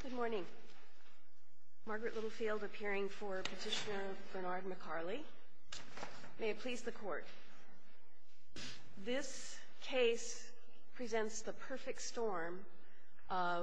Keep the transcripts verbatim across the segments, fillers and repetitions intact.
Good morning. Margaret Littlefield appearing for Petitioner Bernard McCarley. May it please the Court. This case presents the perfect storm of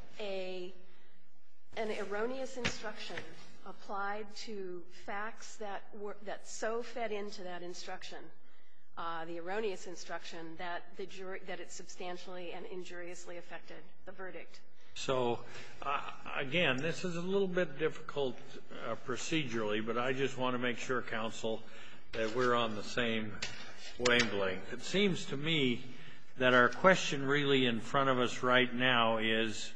a, an erroneous instruction applied to facts that, were, that so fed into that instruction, uh, the erroneous instruction, that, the jury, that it substantially and injuriously affected the verdict. So, uh, again, this is a little bit difficult uh, procedurally, but I just want to make sure, counsel, that we're on the same wavelength. It seems to me that our question really in front of us right now is,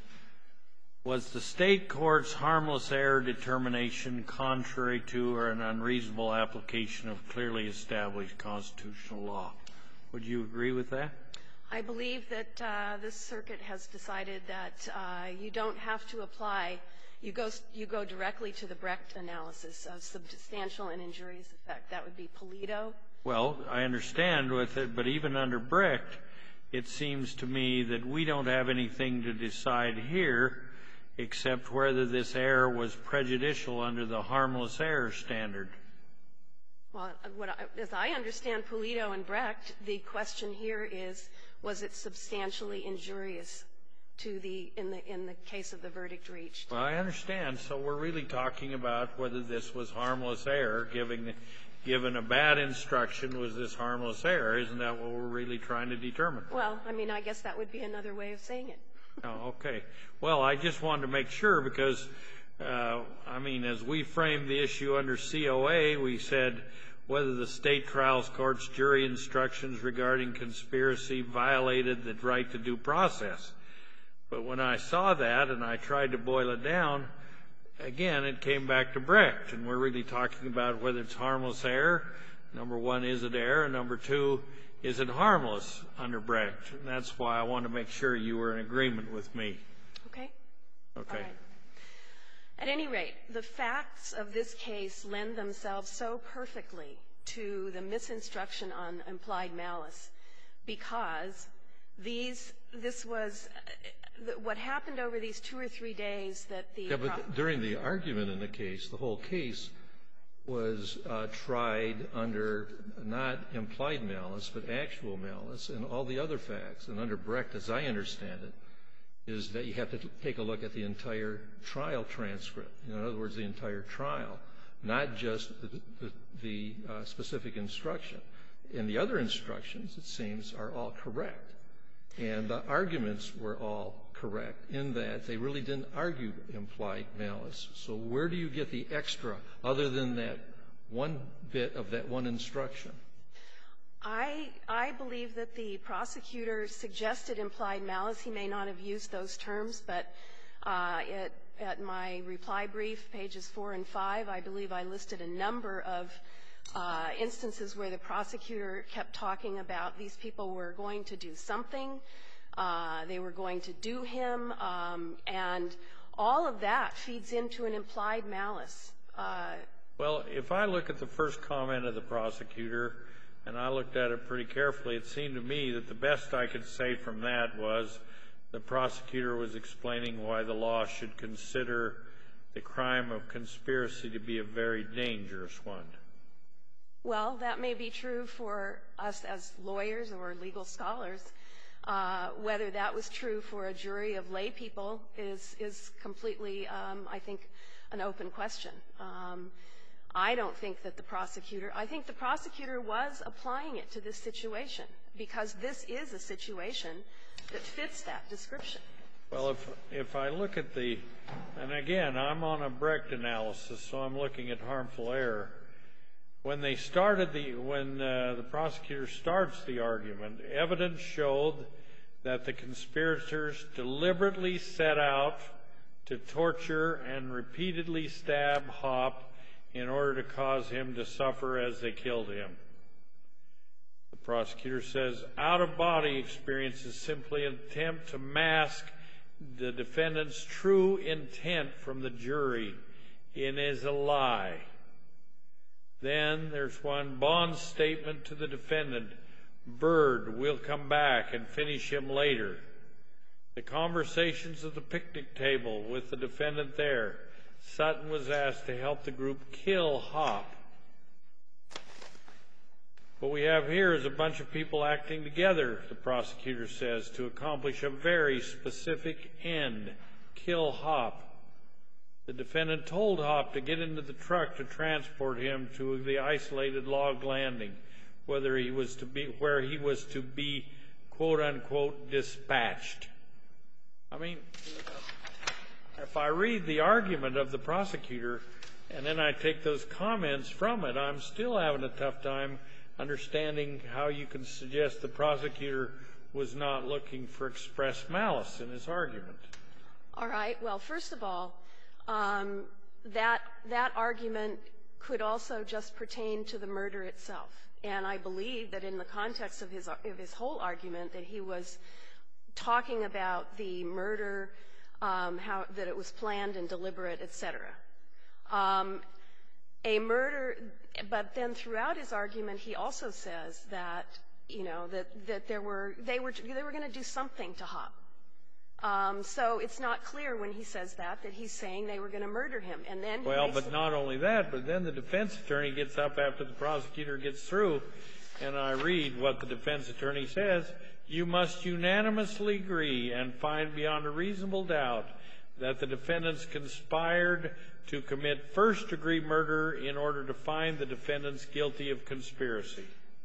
was the state court's harmless error determination contrary to or an unreasonable application of clearly established constitutional law? Would you agree with that? I believe that uh, this circuit has decided that uh, you don't have to apply. You go, you go directly to the Brecht analysis of substantial and injurious effect. That would be Pulido. Well, I understand with it, but even under Brecht, it seems to me that we don't have anything to decide here except whether this error was prejudicial under the harmless error standard. Well, what I, as I understand Pulido and Brecht, the question here is, was it substantially injurious to the in the in the case of the verdict reached? Well, I understand. So we're really talking about whether this was harmless error, giving given a bad instruction, was this harmless error? Isn't that what we're really trying to determine? Well, I mean, I guess that would be another way of saying it. Oh, okay. Well, I just wanted to make sure because, uh, I mean, as we framed the issue under C O A, we said whether the state trials court's jury instructions regarding conspiracy violated the right to due process. But when I saw that and I tried to boil it down, again, it came back to Brecht, and we're really talking about whether it's harmless error. Number one, is it error? And number two, is it harmless under Brecht? And that's why I wanted to make sure you were in agreement with me. Okay. Okay. All right. At any rate, the facts of this case lend themselves so perfectly to the misinstruction on implied malice because these, this was, uh, what happened over these two or three days that the... Yeah, but during the argument in the case, the whole case was uh, tried under not implied malice, but actual malice and all the other facts. And under Brecht, as I understand it, is that you have to take a look at the entire trial transcript. In other words, the entire trial, not just the, the, the uh, specific instruction. And the other instructions, it seems, are all correct. And the arguments were all correct in that they really didn't argue implied malice. So where do you get the extra other than that one bit of that one instruction? I, I believe that the prosecutor suggested implied malice. He may not have used those terms, but uh, at, at my reply brief, pages four and five, I believe I listed a number of uh, instances where the prosecutor kept talking about these people were going to do something, uh, they were going to do him, um, and all of that feeds into an implied malice. Uh, well, if I look at the first comment of the prosecutor, and I looked at it pretty carefully, it seemed to me that the best I could say from that was the prosecutor was explaining why the law should consider the crime of conspiracy to be a very dangerous one. Well, that may be true for us as lawyers or legal scholars. Uh, whether that was true for a jury of lay people is, is completely, um, I think, an open question. Um, I don't think that the prosecutor, I think the prosecutor was applying it to this situation because this is a situation that fits that description. Well, if, if I look at the, and again, I'm on a Brecht analysis, so I'm looking at harmful error. When they started the, when uh, the prosecutor starts the argument, evidence showed that the conspirators deliberately set out to torture and repeatedly stab Hopp in order to cause him to suffer as they killed him. The prosecutor says, out-of-body experience is simply an attempt to mask the defendant's true intent from the jury. It is a lie. Then there's one bond statement to the defendant, Bird will come back and finish him later. The conversations at the picnic table with the defendant there. Sutton was asked to help the group kill Hopp. What we have here is a bunch of people acting together, the prosecutor says, to accomplish a very specific end, kill Hopp. The defendant told Hopp to get into the truck to transport him to the isolated log landing, whether he was to be, where he was to be, quote-unquote, dispatched. I mean, if I read the argument of the prosecutor and then I take those comments from it, I'm still having a tough time understanding how you can suggest the prosecutor was not looking for express malice in his argument. All right. Well, first of all, um, that that argument could also just pertain to the murder itself. And I believe that in the context of his of his whole argument that he was talking about the murder, um, how that it was planned and deliberate, et cetera. Um, a murder, but then throughout his argument, he also says that, you know, that, that there were, they were, they were going to do something to Hopp. Um, so it's not clear when he says that, that he's saying they were going to murder him. And then he Well, makes but not only that, but then the defense attorney gets up after the prosecutor gets through, and I read what the defense attorney says. You must unanimously agree and find beyond a reasonable doubt that the defendants conspired to commit first-degree murder in order to find the defendants guilty of conspiracy.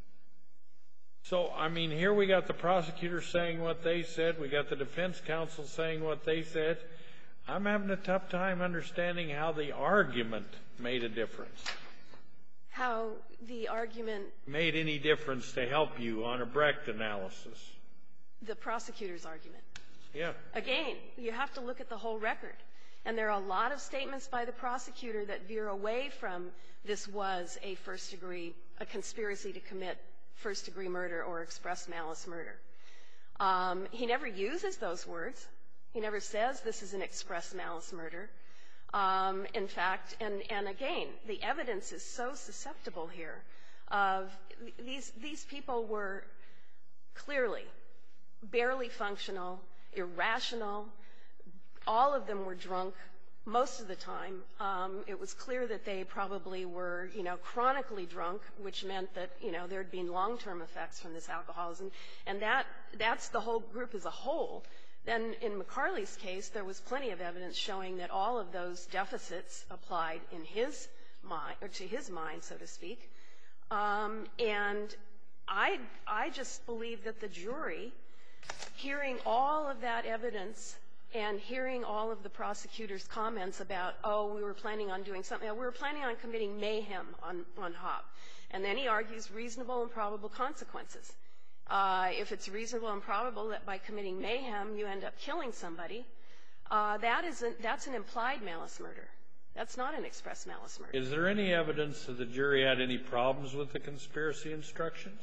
So, I mean, here we got the prosecutor saying what they said. We got the defense counsel saying what they said. I'm having a tough time understanding how the argument made a difference. how the argument, Made any difference to help you on a Brecht analysis. the prosecutor's argument. Yeah. Again, you have to look at the whole record. And there are a lot of statements by the prosecutor that veer away from this was a first-degree, a conspiracy to commit first-degree murder or express malice murder. Um, he never uses those words. He never says this is an express malice murder. Um, in fact, and, and again, the evidence is so susceptible here of these, these people were clearly barely functional, irrational. All of them were drunk most of the time. Um, it was clear that they probably were, you know, chronically drunk, which meant that, you know, there had been long-term effects from this alcoholism. And that, that's the whole group as a whole. Then in McCarley's case, there was plenty of evidence showing that all of those deficits applied in his mind, or to his mind, so to speak. Um, and I, I just believe that the jury, hearing all of that evidence and hearing all of the prosecutor's comments about, oh, we were planning on doing something, we were planning on committing mayhem on, on Hopp. And then he argues reasonable and probable consequences. Uh, if it's reasonable and probable that by committing mayhem you end up killing somebody, uh, that is a, that's an implied malice murder. That's not an express malice murder. Is there any evidence that the jury had any problems with the conspiracy instructions?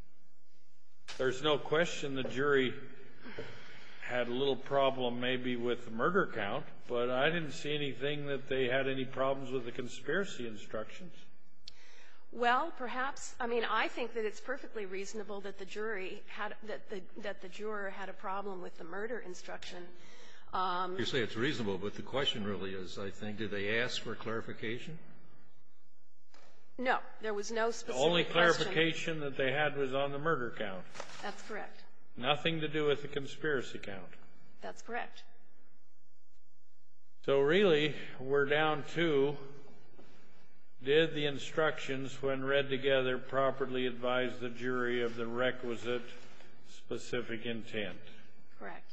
There's no question the jury had a little problem maybe with the murder count, but I didn't see anything that they had any problems with the conspiracy instructions. Well, perhaps, I mean, I think that it's perfectly reasonable that the jury had, that the, that the juror had a problem with the murder instruction. Um, You say it's reasonable, but the question really is, I think, did they ask for clarification? No, there was no specific The only question. clarification that they had was on the murder count. That's correct. Nothing to do with the conspiracy count. That's correct. So really, we're down to, did the instructions, when read together, properly advise the jury of the requisite specific intent? Correct.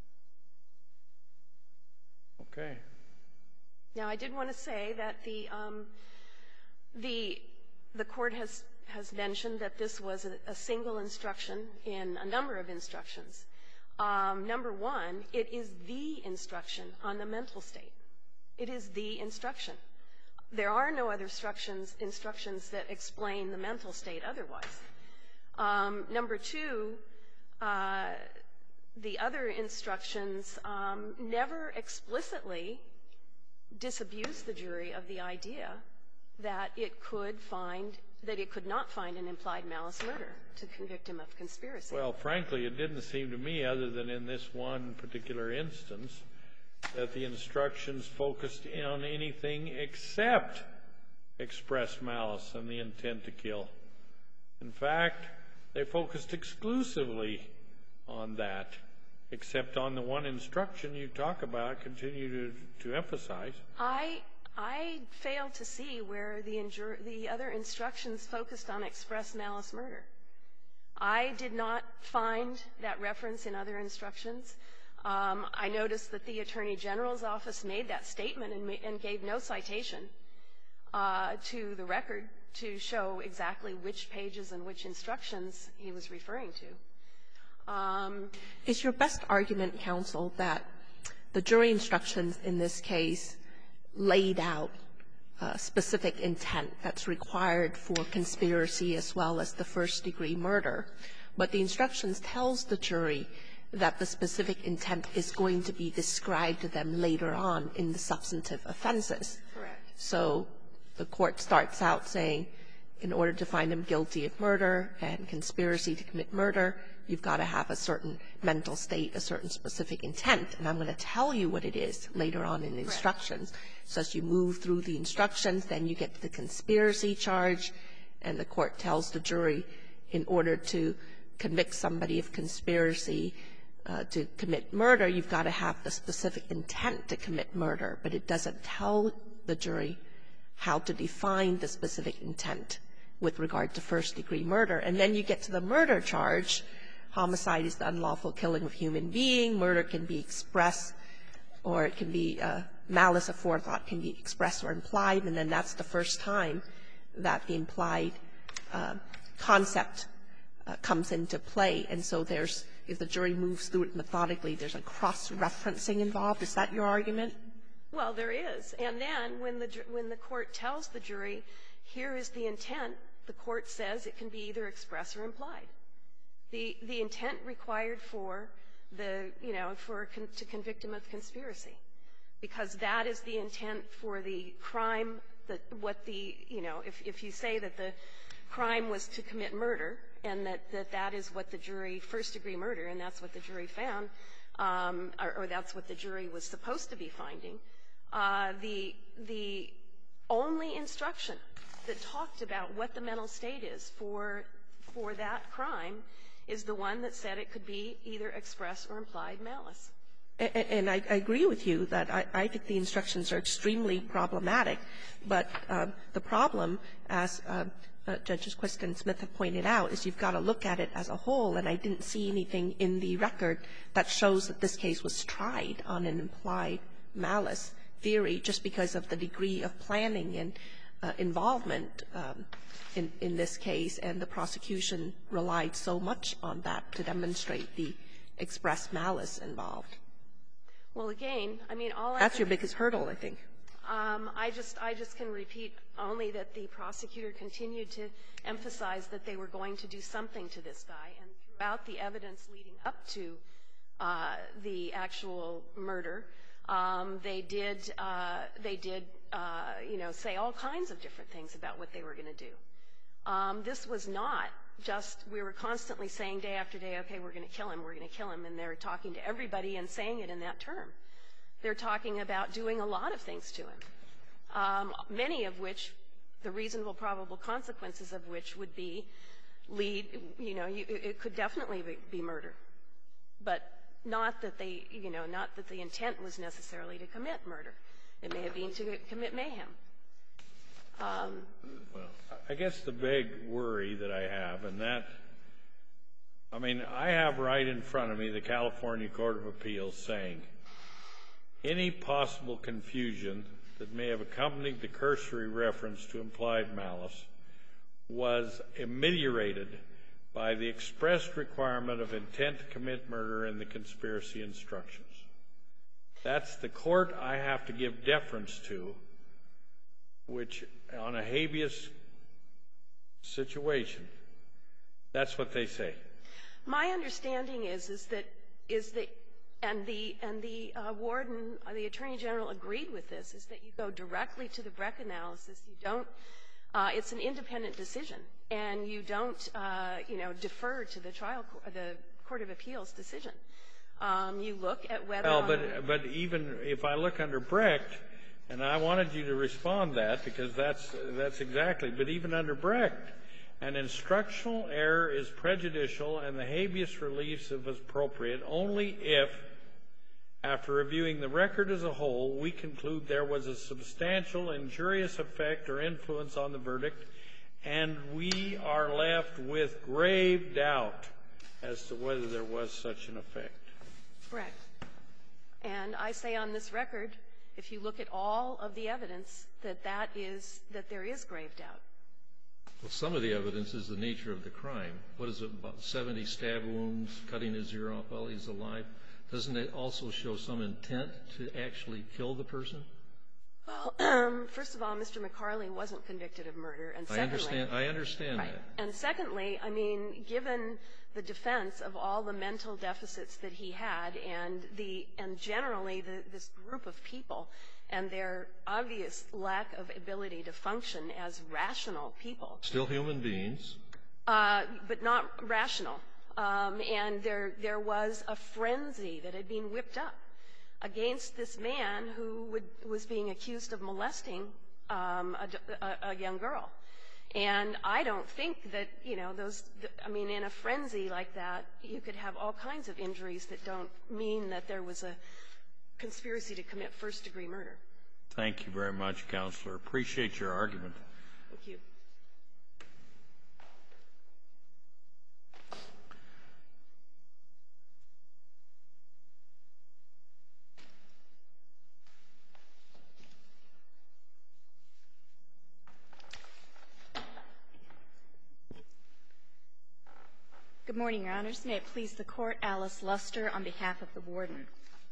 Okay. Now, I did want to say that the um, the the court has has mentioned that this was a, a single instruction in a number of instructions. Um, number one, it is the instruction on the mental state. It is the instruction. There are no other instructions instructions that explain the mental state otherwise. Um, number two, uh, the other instructions um, never explicitly disabuse the jury of the idea that it could find that it could not find an implied malice murder to convict him of conspiracy. Well, frankly, it didn't seem to me, other than in this one particular instance, that the instructions focused on anything except express malice and the intent to kill. In fact, they focused exclusively on that, except on the one instruction you talk about, continue to, to emphasize. I I failed to see where the, injur the other instructions focused on express malice murder. I did not find that reference in other instructions. Um, I noticed that the Attorney General's office made that statement and, ma and gave no citation uh, to the record to show exactly which pages and which instructions he was referring to. Um, Is your best argument, counsel, that the jury instructions in this case laid out uh, specific intent that's required for conspiracy as well as the first-degree murder, but the instructions tells the jury that the specific intent is going to be described to them later on in the substantive offenses? correct. So the court starts out saying, in order to find him guilty of murder and conspiracy to commit murder, you've got to have a certain mental state, a certain specific intent, and I'm going to tell you what it is later on in the instructions. So as you move through the instructions, then you get to the conspiracy charge, and the court tells the jury, in order to convict somebody of conspiracy uh, to commit murder, you've got to have the specific intent to commit murder, but it doesn't tell the jury how to define the specific intent with regard to first-degree murder. And then you get to the murder charge. Homicide is the unlawful killing of a human being. Murder can be expressed, or it can be uh, malice aforethought can be expressed or implied, and then that's the first time that the implied uh, concept uh, comes into play. And so there's, if the jury moves through it methodically, there's a cross-referencing involved. Is that your argument? Well, there is. And then when the, ju- when the court tells the jury, here is the intent, the court says it can be either express or implied. The, the intent required for the, you know, for con to convict him of conspiracy, because that is the intent for the crime, that what the, you know, if, if you say that the crime was to commit murder and that, that that is what the jury, first-degree murder, and that's what the jury found, um, or, or that's what the jury was supposed to be finding, uh, the, the only instruction that talked about what the mental state is for, for that crime is the one that said it could be either express or implied malice. And, and I, I agree with you that I, I think the instructions are extremely problematic, but um, the problem, as uh, uh, Judges Quist and Smith have pointed out, is you've got to look at it as a whole, and I didn't see anything in the record that shows that this case was tried on an implied malice theory just because of the degree of planning and uh, involvement um, in, in this case, and the prosecution relied so much on that to demonstrate the express malice involved. Well, again, I mean, all I That's can, your biggest hurdle, I think. Um, I just, I just can repeat only that the prosecutor continued to emphasize that they were going to do something to this guy, and throughout the evidence leading up to uh, the actual murder, um, they did, uh, they did, uh, you know, say all kinds of different things about what they were going to do. Um, this was not just, we were constantly saying day after day, okay, we're going to kill him, we're going to kill him, and they're talking to everybody and saying it in that term. They're talking about doing a lot of things to him, um, many of which, the reasonable probable consequences of which would be lead, you know, you, it could definitely be, be murder, but not that they, you know, not that the intent was necessarily to commit murder. It may have been to commit mayhem. Um, Well, I guess the big worry that I have, and that, I mean, I have right in front of me the California Court of Appeals saying, any possible confusion that may have accompanied the cursory reference to implied malice was ameliorated by the expressed requirement of intent to commit murder in the conspiracy instructions. That's the court I have to give deference to, which on a habeas situation, that's what they say. My understanding is, is that, is that, and the, and the uh, warden, uh, the attorney general agreed with this, is that you go directly to the Breck analysis. You don't Uh, it's an independent decision, and you don't, uh, you know, defer to the trial, the Court of Appeals decision. Um, you look at whether. Well, but but even if I look under Brecht, and I wanted you to respond to that because that's that's exactly. But even under Brecht, an instructional error is prejudicial, and the habeas relief is appropriate only if, after reviewing the record as a whole, we conclude there was a substantial injurious effect or influence on the verdict, and we are left with grave doubt as to whether there was such an effect. Correct. And I say on this record, if you look at all of the evidence, that that is, that there is grave doubt. Well, some of the evidence is the nature of the crime. What is it, about seventy stab wounds, cutting his ear off while he's alive? Doesn't it also show some intent to actually kill the person? Well, um, first of all, Mister McCarley wasn't convicted of murder, and secondly, I understand. I understand right. that. And secondly, I mean, given the defense of all the mental deficits that he had, and the and generally the, this group of people, and their obvious lack of ability to function as rational people, Still human beings. uh, but not rational. Um, and there there was a frenzy that had been whipped up against this man who would, was being accused of molesting um, a, a, a young girl. And I don't think that, you know, those, I mean, in a frenzy like that, you could have all kinds of injuries that don't mean that there was a conspiracy to commit first-degree murder. Thank you very much, Counselor. Appreciate your argument. Thank you. Good morning, Your Honors. May it please the Court, Alice Luster on behalf of the Warden.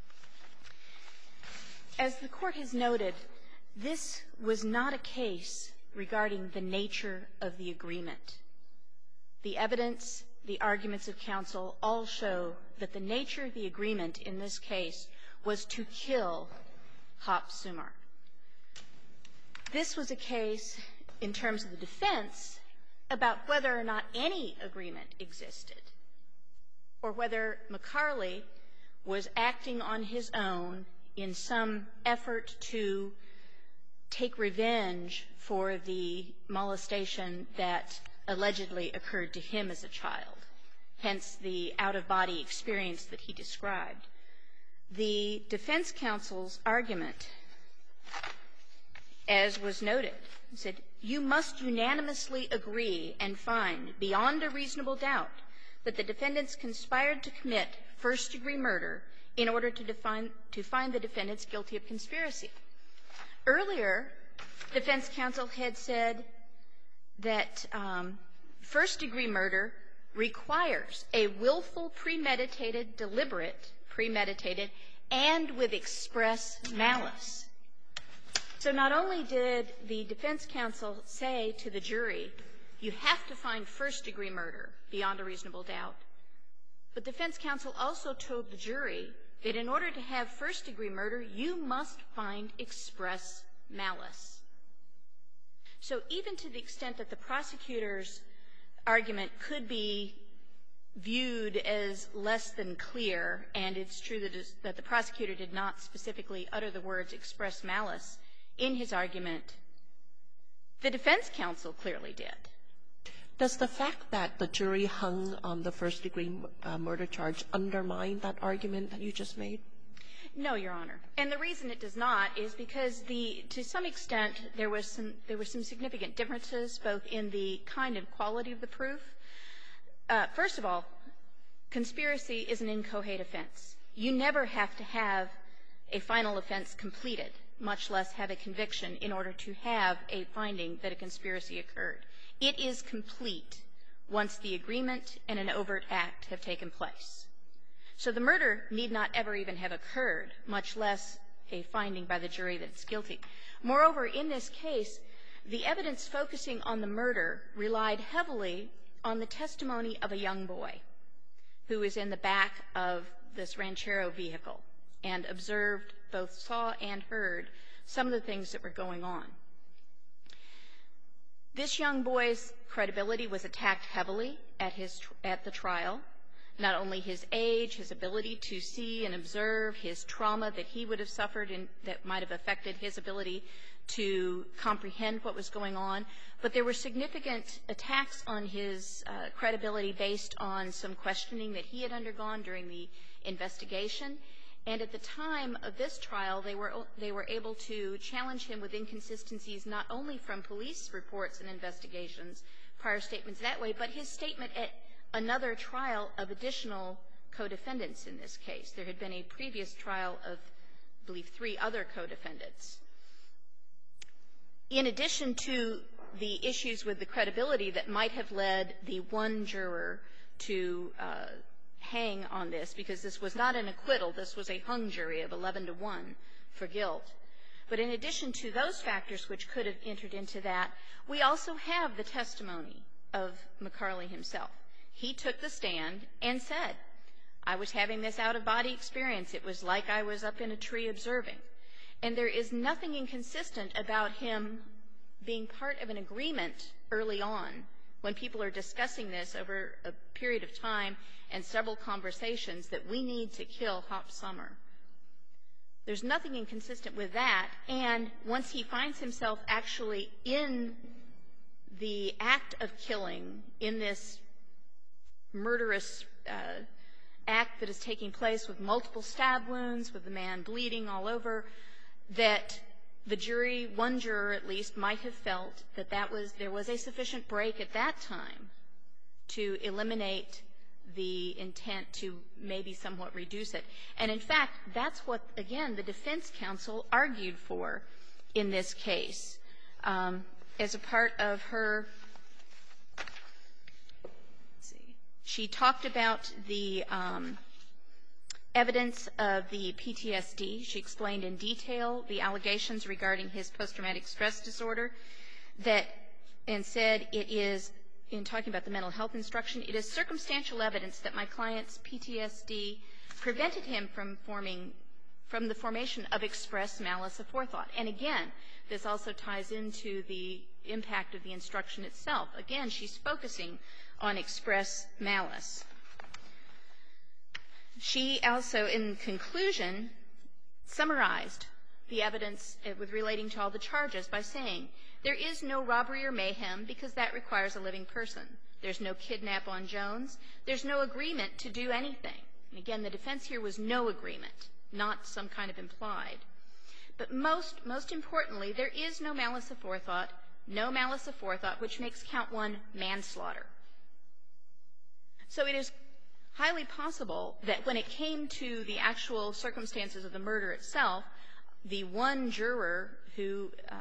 As the Court has noted, this was not a case regarding the nature of the agreement. The evidence, the arguments of counsel all show that the nature of the agreement in this case was to kill Hop Sumar. This was a case, in terms of the defense, about whether or not any agreement existed, or whether McCarley was acting on his own in some effort to take revenge for the molestation that allegedly occurred to him as a child, hence the out-of-body experience that he described. The defense counsel's argument, as was noted, said, "You must unanimously agree and find, beyond a reasonable doubt, that the defendants conspired to commit first-degree murder in order to, define, to find the defendants guilty of conspiracy." Earlier, defense counsel had said that um, first-degree murder requires a willful, premeditated, deliberate, premeditated, and with express malice. So not only did the defense counsel say to the jury, you have to find first-degree murder beyond a reasonable doubt, but defense counsel also told the jury that in order to have first-degree murder, you must find express malice. So even to the extent that the prosecutor's argument could be viewed as less than clear, and it's true that, is, that the prosecutor did not specifically utter the words express malice in his argument, the defense counsel clearly did. Does the fact that the jury hung on the first-degree uh, murder charge undermine that argument that you just made? No, Your Honor. And the reason it does not is because the, to some extent, there was some, there were some significant differences both in the kind and quality of the proof. Uh, first of all, conspiracy is an inchoate offense. You never have to have a final offense completed, much less have a conviction in order to have a finding that a conspiracy occurred. It is complete once the agreement and an overt act have taken place. So the murder need not ever even have occurred, much less a finding by the jury that it's guilty. Moreover, in this case, the evidence focusing on the murder relied heavily on the testimony of a young boy who was in the back of this Ranchero vehicle and observed, both saw and heard, some of the things that were going on. This young boy's credibility was attacked heavily at his at the trial. Not only his age, his ability to see and observe, his trauma that he would have suffered and that might have affected his ability to comprehend what was going on, but there were significant attacks on his uh, credibility based on some questioning that he had undergone during the investigation. And at the time of this trial, they were they were able to challenge him with inconsistencies not only from police reports and investigations, prior statements that way, but his statement at another trial of additional co-defendants in this case. There had been a previous trial of, I believe, three other co-defendants. In addition to the issues with the credibility that might have led the one juror to uh, hang on this, because this was not an acquittal, this was a hung jury of eleven to one for guilt. But in addition to those factors which could have entered into that, we also have the testimony of McCarley himself. He took the stand and said, I was having this out-of-body experience. It was like I was up in a tree observing. And there is nothing inconsistent about him being part of an agreement early on when people are discussing this over a period of time and several conversations that we need to kill Hop Summer. There's nothing inconsistent with that. And once he finds himself actually in the act of killing, in this murderous uh, act that is taking place with multiple stab wounds, with the man bleeding all over, that the jury, one juror at least, might have felt that that was, there was a sufficient break at that time to eliminate the intent to maybe somewhat reduce it. And in fact, that's what, again, the defense counsel argued for in this case. Um, as a part of her, let's see, she talked about the um, evidence of the P T S D. She explained in detail the allegations regarding his post-traumatic stress disorder that, and said it is, in talking about the mental health instruction, it is circumstantial evidence that my client's P T S D prevented him from forming, from the formation of express malice aforethought. And again, this also ties into the impact of the instruction itself. Again, she's focusing on express malice. She also, in conclusion, summarized the evidence with relating to all the charges by saying, there is no robbery or mayhem because that requires a living person. There's no kidnap on Jones. There's no agreement to do anything. And again, the defense here was no agreement, not some kind of implied. But most, most importantly, there is no malice aforethought, no malice aforethought, which makes count one manslaughter. So it is highly possible that when it came to the actual circumstances of the murder itself, the one juror who, uh,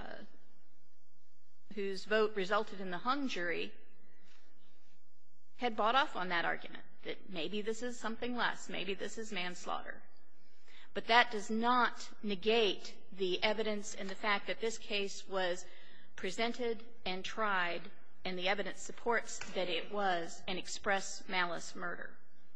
whose vote resulted in the hung jury had bought off on that argument, that maybe this is something less, maybe this is manslaughter. But that does not negate the evidence and the fact that this case was presented and tried, and the evidence supports that it was an express malice murder.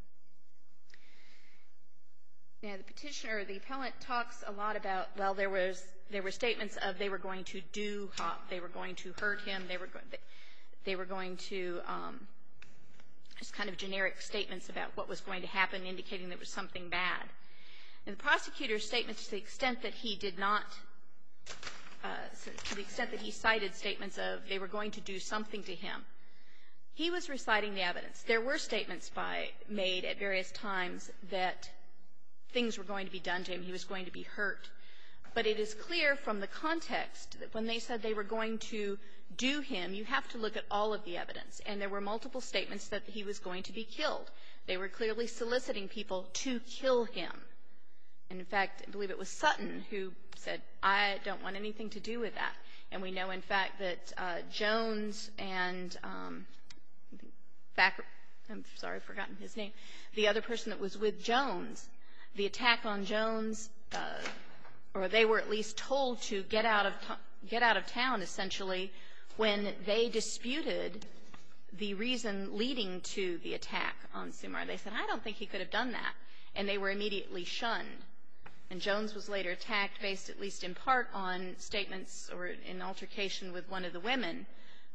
Now, the petitioner, the appellant, talks a lot about, well, there was there were statements of they were going to do Hop, they were going to hurt him, they were go they were going to um, just kind of generic statements about what was going to happen, indicating there was something bad. And the prosecutor's statement, to the extent that he did not, uh, to the extent that he cited statements of they were going to do something to him, he was reciting the evidence. There were statements by made at various times that things were going to be done to him, he was going to be hurt. But it is clear from the context that when they said they were going to do him, you have to look at all of the evidence. And there were multiple statements that he was going to be killed. They were clearly soliciting people to kill him. And in fact, I believe it was Sutton who said, I don't want anything to do with that. And we know, in fact, that uh, Jones and um, Thacker, I'm sorry, I've forgotten his name, the other person that was with Jones, the attack on Jones, uh, or they were at least told to get out of get out of town, essentially, when they disputed the reason leading to the attack on Sumar. They said, I don't think he could have done that. And they were immediately shunned. And Jones was later attacked, based at least in part on statements or an altercation with one of the women,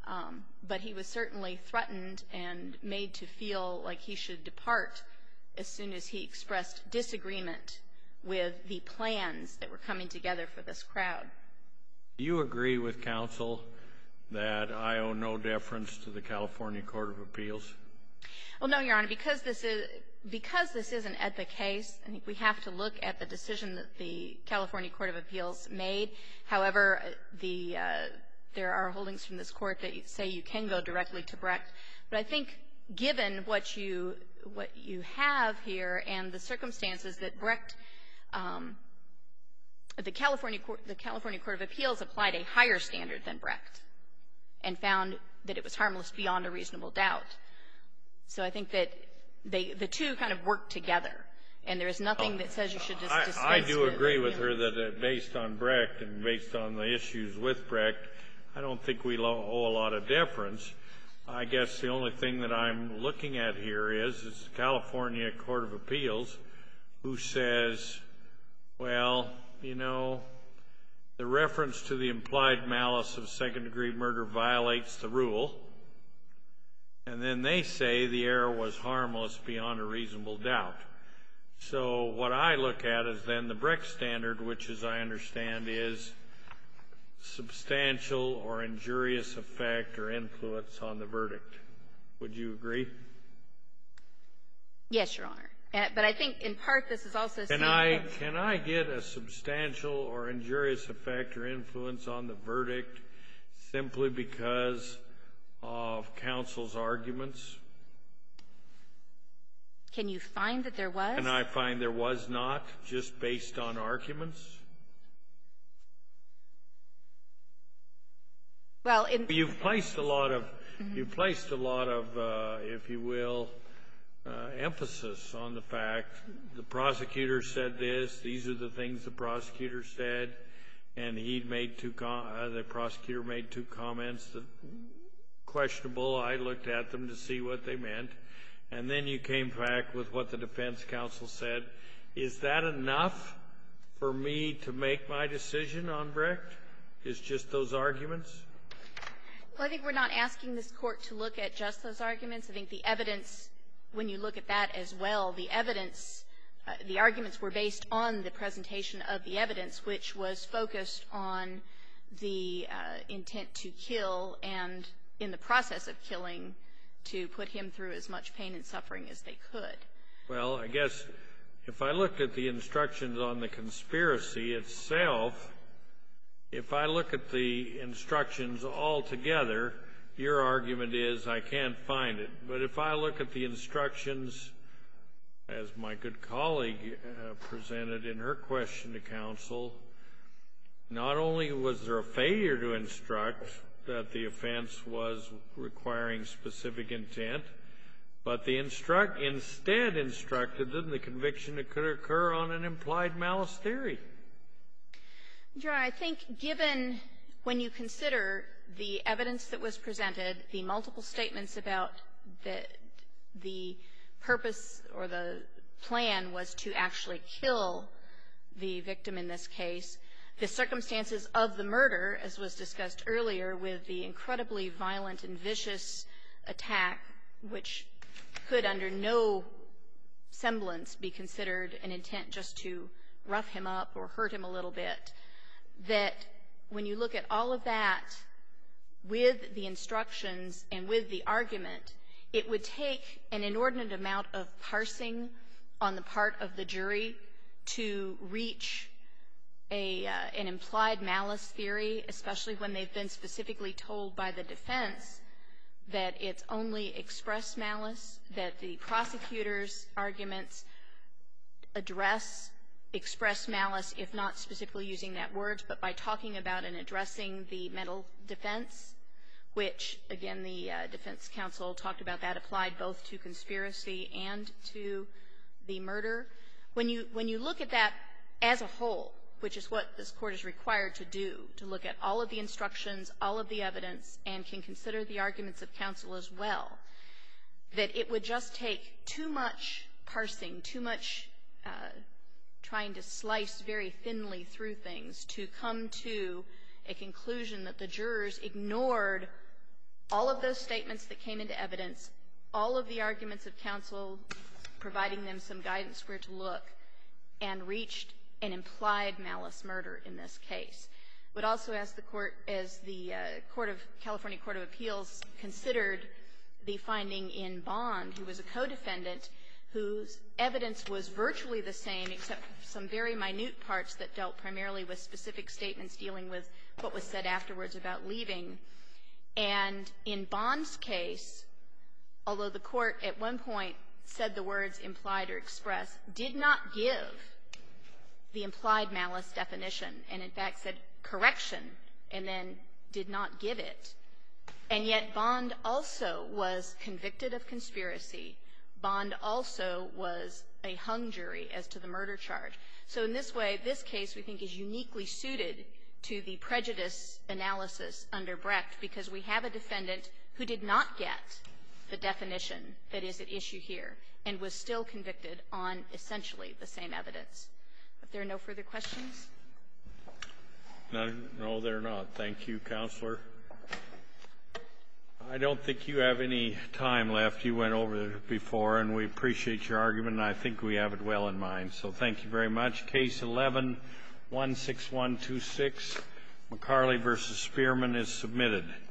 Um, but he was certainly threatened and made to feel like he should depart as soon as he expressed disagreement with the plans that were coming together for this crowd. Do you agree with counsel that I owe no deference to the California Court of Appeals? Well, no, Your Honor, because this is because this is an E D P A case, I think we have to look at the decision that the California Court of Appeals made. However, the uh, there are holdings from this court that say you can go directly to Brecht. But I think given what you what you have here and the circumstances that Brecht, um, the California Court, the California Court of Appeals applied a higher standard than Brecht and found that it was harmless beyond a reasonable doubt. So I think that they, the two kind of work together, and there is nothing that says you should just I, dispense I do with agree it, with you her know. that uh, based on Brecht and based on the issues with Brecht, I don't think we lo- owe a lot of deference. I guess the only thing that I'm looking at here is, is the California Court of Appeals who says, well, you know, the reference to the implied malice of second-degree murder violates the rule. And then they say the error was harmless beyond a reasonable doubt. So what I look at is then the Brecht standard, which, as I understand, is substantial or injurious effect or influence on the verdict. Would you agree? Yes, Your Honor. Uh, but I think in part this is also Can seen I, as- can I get a substantial or injurious effect or influence on the verdict simply because of counsel's arguments? Can you find that there was? Can I find there was not, just based on arguments? Well, in You've placed a lot of, Mm-hmm. you've placed a lot of, uh, if you will, uh, emphasis on the fact the prosecutor said this, these are the things the prosecutor said, and he made two, com- uh, the prosecutor made two comments that questionable. I looked at them to see what they meant. And then you came back with what the defense counsel said. Is that enough for me to make my decision on Brecht? Is just those arguments? Well, I think we're not asking this court to look at just those arguments. I think the evidence, when you look at that as well, the evidence, uh, the arguments were based on the presentation of the evidence, which was focused on the uh, intent to kill and, in the process of killing, to put him through as much pain and suffering as they could. Well, I guess if I looked at the instructions on the conspiracy itself, if I look at the instructions all together, your argument is I can't find it. But if I look at the instructions, as my good colleague uh, presented in her question to counsel, not only was there a failure to instruct that the offense was requiring specific intent, but the instruct instead instructed that the conviction could occur on an implied malice theory. Your Honor, I think given when you consider the evidence that was presented, the multiple statements about the the purpose or the plan was to actually kill the victim in this case, the circumstances of the murder, as was discussed earlier, with the incredibly violent and vicious attack, which could under no semblance be considered an intent just to rough him up or hurt him a little bit, that when you look at all of that with the instructions and with the argument, it would take an inordinate amount of parsing on the part of the jury to reach a, uh, an implied malice theory, especially when they've been specifically told by the defense that it's only express malice, that the prosecutor's arguments address express malice, if not specifically using that word, but by talking about and addressing the mental defense, which, again, the uh, defense counsel talked about that applied both to conspiracy and to the murder. When you, when you look at that as a whole, which is what this Court is required to do, to look at all of the instructions, all of the evidence, and can consider the arguments of counsel as well, that it would just take too much parsing, too much uh, trying to slice very thinly through things to come to a conclusion that the jurors ignored all of those statements that came into evidence, all of the arguments of counsel providing them some guidance where to look, and reached an implied malice murder in this case. Would also ask the Court, as the uh, Court of California Court of Appeals considered the finding in Bond, who was a co-defendant, whose evidence was virtually the same except for some very minute parts that dealt primarily with specific statements dealing with what was said afterwards about leaving. And in Bond's case, although the Court at one point said the words implied or express, did not give the implied malice definition, and in fact said correction, and then did not give it. And yet Bond also was convicted of conspiracy. Bond also was a hung jury as to the murder charge. So in this way, this case, we think, is uniquely suited to the prejudice analysis under Brecht, because we have a defendant who did not get the definition that is at issue here and was still convicted on essentially the same evidence. If there are no further questions? No, no, they're not. Thank you, Counselor. I don't think you have any time left. You went over it before, and we appreciate your argument, and I think we have it well in mind. So thank you very much. Case eleven one six one two six, McCarley v. Spearman, is submitted.